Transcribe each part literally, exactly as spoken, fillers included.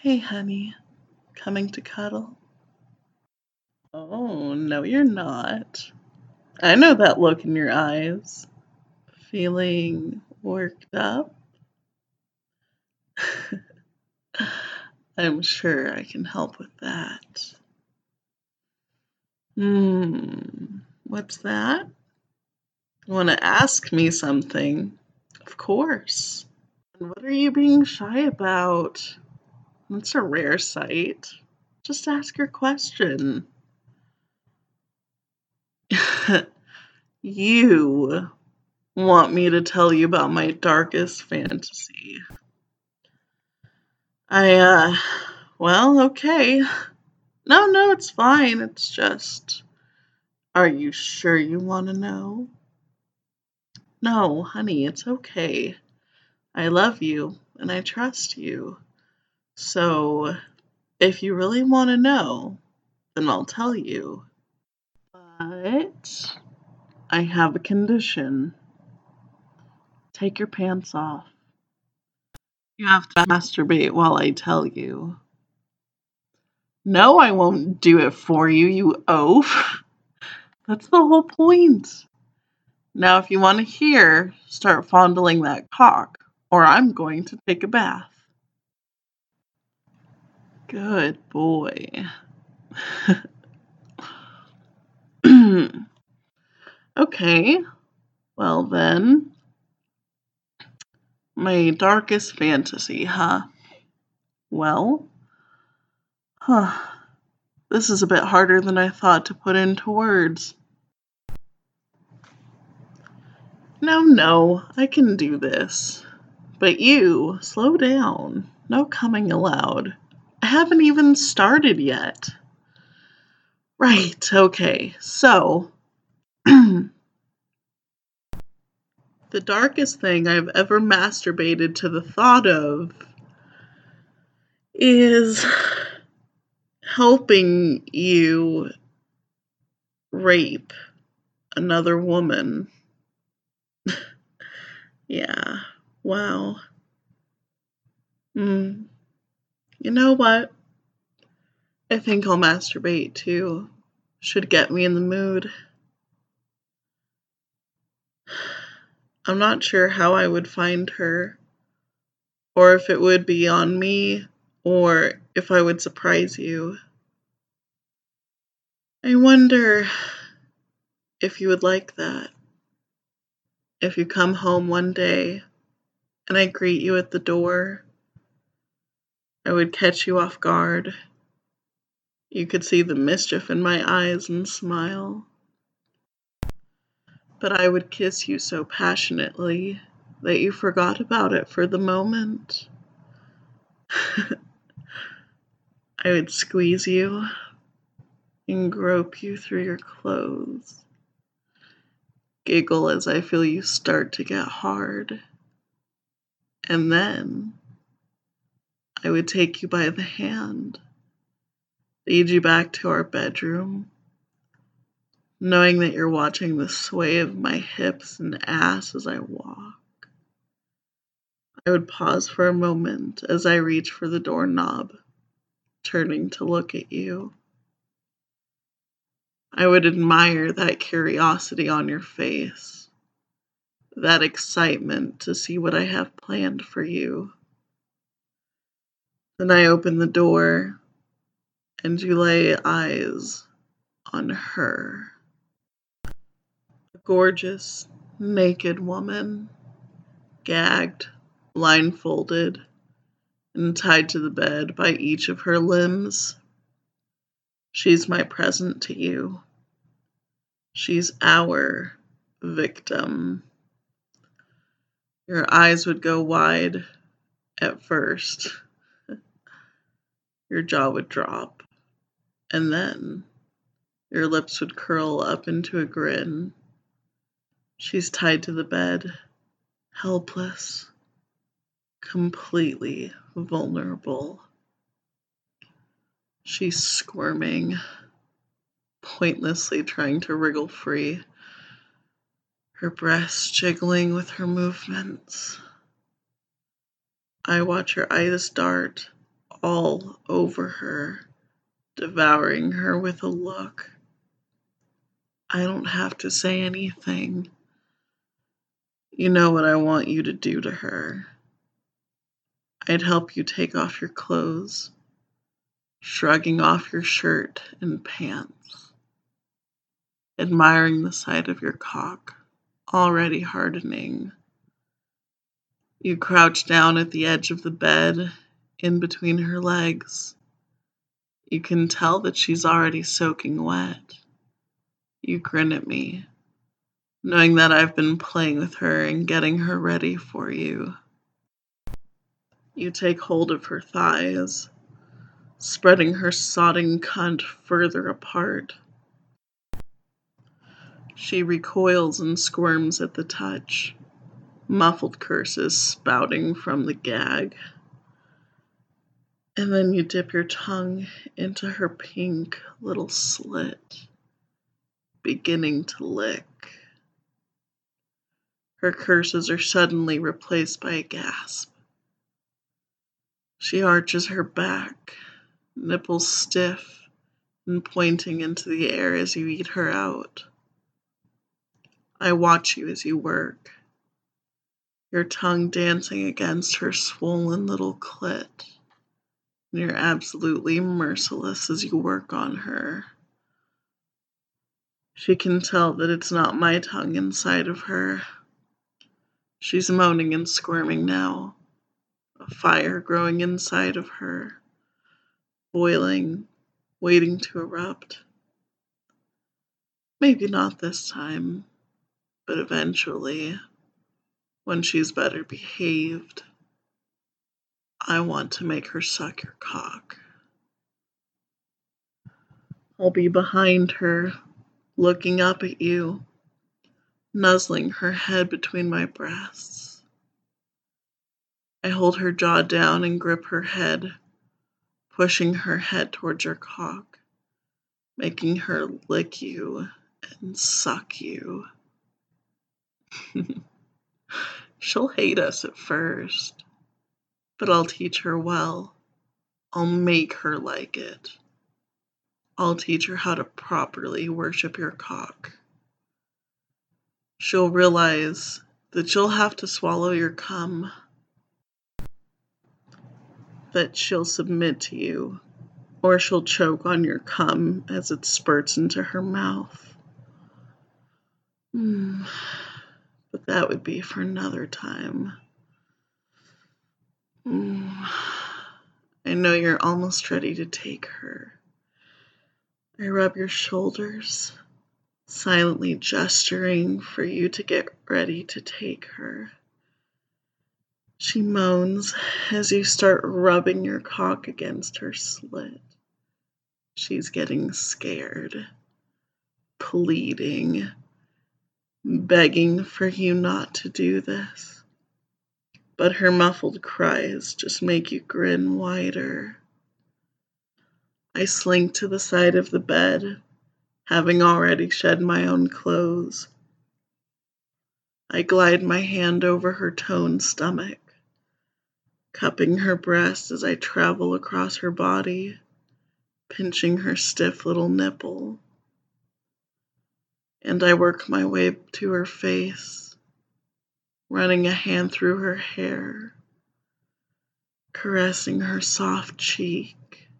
Hey, honey, coming to cuddle? Oh, no, you're not. I know that look in your eyes. Feeling worked up? I'm sure I can help with that. Hmm, what's that? Want to ask me something? Of course. And what are you being shy about? That's a rare sight. Just ask your question. You want me to tell you about my darkest fantasy. I, uh, well, okay. No, no, it's fine. It's just, are you sure you want to know? No, honey, it's okay. I love you and I trust you. So, if you really want to know, then I'll tell you. But I have a condition. Take your pants off. You have to masturbate while I tell you. No, I won't do it for you, you oaf. That's the whole point. Now, if you want to hear, start fondling that cock, or I'm going to take a bath. Good boy. Okay, well then, my darkest fantasy, huh? Well, huh. This is a bit harder than I thought to put into words. No, no, I can do this. But you, slow down. No coming allowed. I haven't even started yet. Right, okay, so. The darkest thing I've ever masturbated to the thought of is helping you rape another woman. Yeah, wow. Mm. You know what? I think I'll masturbate too. Should get me in the mood. I'm not sure how I would find her, or if it would be on me, or if I would surprise you. I wonder if you would like that. If you come home one day and I greet you at the door, I would catch you off guard. You could see the mischief in my eyes and smile. But I would kiss you so passionately that you forgot about it for the moment. I would squeeze you and grope you through your clothes. Giggle as I feel you start to get hard. And then I would take you by the hand, lead you back to our bedroom, knowing that you're watching the sway of my hips and ass as I walk. I would pause for a moment as I reach for the doorknob, turning to look at you. I would admire that curiosity on your face, that excitement to see what I have planned for you. Then I open the door, and you lay eyes on her. A gorgeous, naked woman, gagged, blindfolded, and tied to the bed by each of her limbs. She's my present to you. She's our victim. Your eyes would go wide at first. Your jaw would drop. And then your lips would curl up into a grin. She's tied to the bed, helpless, completely vulnerable. She's squirming, pointlessly trying to wriggle free, her breasts jiggling with her movements. I watch her eyes dart all over her, devouring her with a look. I don't have to say anything. You know what I want you to do to her. I'd help you take off your clothes, shrugging off your shirt and pants, admiring the sight of your cock, already hardening. You crouch down at the edge of the bed, in between her legs. You can tell that she's already soaking wet. You grin at me, knowing that I've been playing with her and getting her ready for you. You take hold of her thighs, spreading her sodding cunt further apart. She recoils and squirms at the touch, muffled curses spouting from the gag. And then you dip your tongue into her pink little slit, beginning to lick. Her curses are suddenly replaced by a gasp. She arches her back, nipples stiff and pointing into the air as you eat her out. I watch you as you work, your tongue dancing against her swollen little clit, and you're absolutely merciless as you work on her. She can tell that it's not my tongue inside of her. She's moaning and squirming now, a fire growing inside of her, boiling, waiting to erupt. Maybe not this time, but eventually, when she's better behaved, I want to make her suck your cock. I'll be behind her, looking up at you, nuzzling her head between my breasts. I hold her jaw down and grip her head, pushing her head towards your cock, making her lick you and suck you. She'll hate us at first, but I'll teach her well. I'll make her like it. I'll teach her how to properly worship your cock. She'll realize that she'll have to swallow your cum, that she'll submit to you, or she'll choke on your cum as it spurts into her mouth. Mm, but that would be for another time. Mm, I know you're almost ready to take her. I rub your shoulders, silently gesturing for you to get ready to take her. She moans as you start rubbing your cock against her slit. She's getting scared, pleading, begging for you not to do this. But her muffled cries just make you grin wider. I slink to the side of the bed, having already shed my own clothes. I glide my hand over her toned stomach, cupping her breast as I travel across her body, pinching her stiff little nipple. And I work my way to her face, running a hand through her hair, caressing her soft cheek.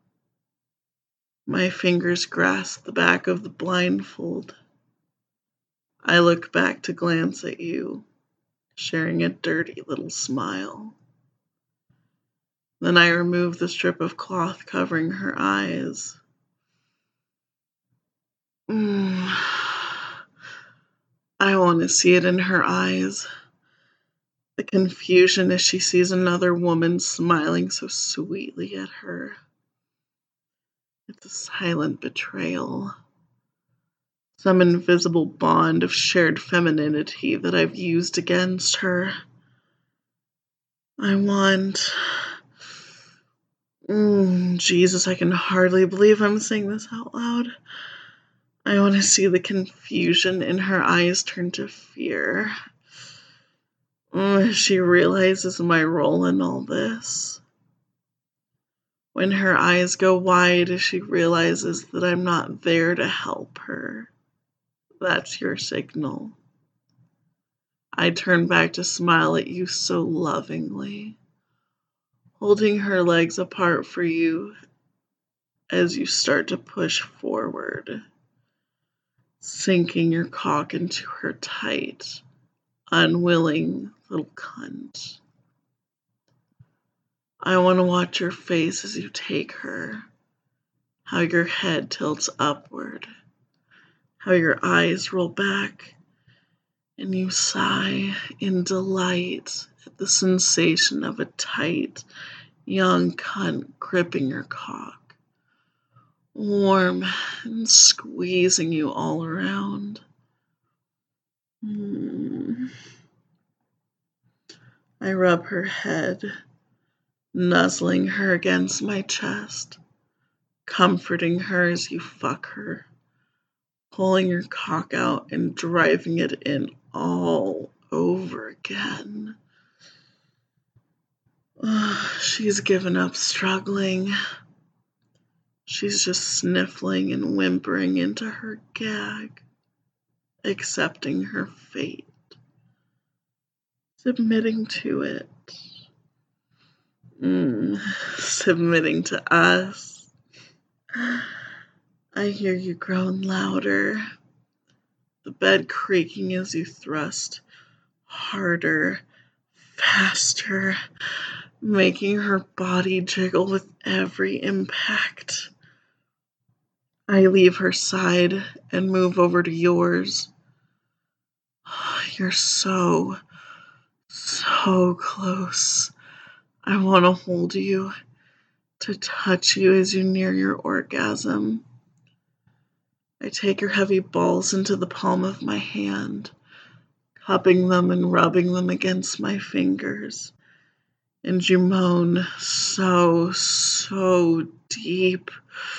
My fingers grasp the back of the blindfold. I look back to glance at you, sharing a dirty little smile. Then I remove the strip of cloth covering her eyes. Mm. I want to see it in her eyes. The confusion as she sees another woman smiling so sweetly at her. It's a silent betrayal. Some invisible bond of shared femininity that I've used against her. I want... Mm, Jesus, I can hardly believe I'm saying this out loud. I want to see the confusion in her eyes turn to fear. Mm, she realizes my role in all this. when her eyes go wide as she realizes that I'm not there to help her. That's your signal. I turn back to smile at you so lovingly, holding her legs apart for you as you start to push forward, sinking your cock into her tight, unwilling little cunt. I want to watch your face as you take her, how your head tilts upward, how your eyes roll back, and you sigh in delight at the sensation of a tight, young cunt gripping your cock, warm and squeezing you all around. Mm. I rub her head, nuzzling her against my chest, comforting her as you fuck her, pulling your cock out and driving it in all over again. Oh, she's given up struggling. She's just sniffling and whimpering into her gag, accepting her fate, submitting to it. Mm, submitting to us. I hear you groan louder, the bed creaking as you thrust harder, faster, making her body jiggle with every impact. I leave her side and move over to yours. You're so, so close. I want to hold you, to touch you as you near your orgasm. I take your heavy balls into the palm of my hand, cupping them and rubbing them against my fingers. And you moan so, so deep.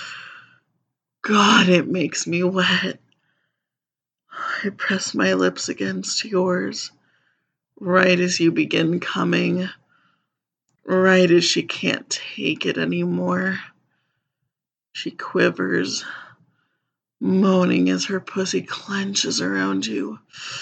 God, it makes me wet. I press my lips against yours, right as you begin coming, right as she can't take it anymore. She quivers, moaning as her pussy clenches around you.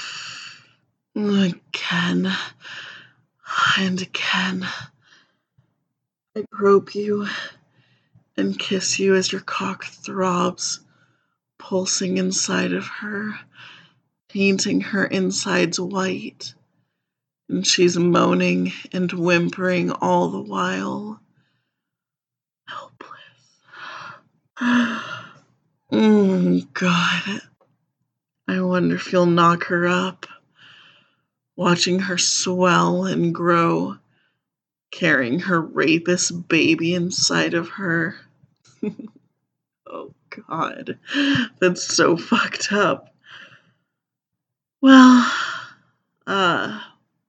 Again and again. I grope you and kiss you as your cock throbs, pulsing inside of her, painting her insides white, and she's moaning and whimpering all the while. Helpless. Oh, God. I wonder if you'll knock her up, watching her swell and grow, carrying her rapist baby inside of her. Oh, God. That's so fucked up. Well, uh,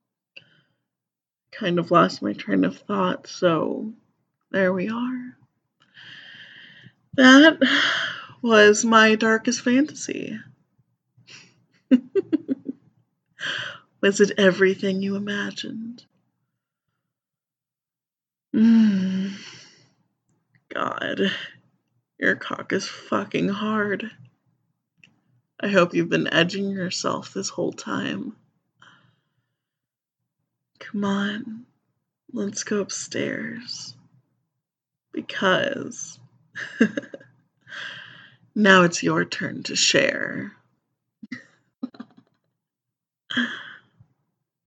kind of lost my train of thought, so there we are. That was my darkest fantasy. Was it everything you imagined? Mm. God, your cock is fucking hard. I hope you've been edging yourself this whole time. Come on, let's go upstairs. Because now it's your turn to share.